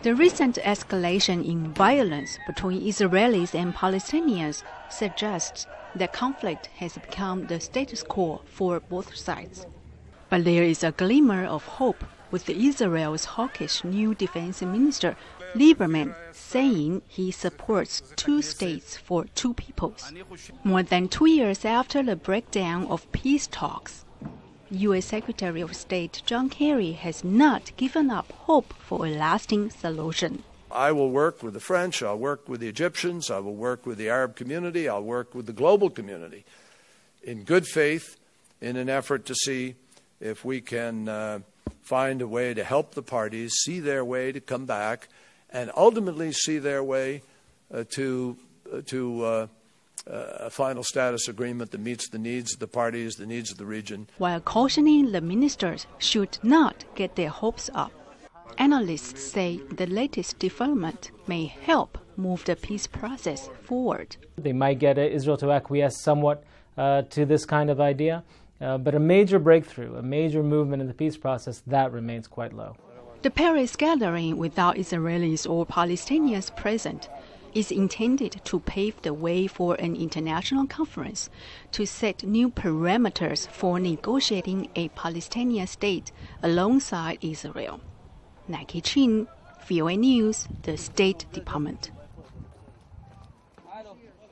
The recent escalation in violence between Israelis and Palestinians suggests that conflict has become the status quo for both sides. But there is a glimmer of hope with Israel's hawkish new defense minister, Lieberman, saying he supports two states for two peoples. More than 2 years after the breakdown of peace talks, U.S. Secretary of State John Kerry has not given up hope for a lasting solution. I will work with the French, I'll work with the Egyptians, I will work with the Arab community, I'll work with the global community in good faith in an effort to see if we can find a way to help the parties see their way to come back and ultimately see their way to a final status agreement that meets the needs of the parties, the needs of the region. While cautioning the ministers should not get their hopes up, analysts say the latest development may help move the peace process forward. They might get Israel to acquiesce somewhat to this kind of idea, but a major breakthrough, a major movement in the peace process, that remains quite low. The Paris gathering without Israelis or Palestinians present is intended to pave the way for an international conference to set new parameters for negotiating a Palestinian state alongside Israel. Nike Chin, VOA News, the State Department.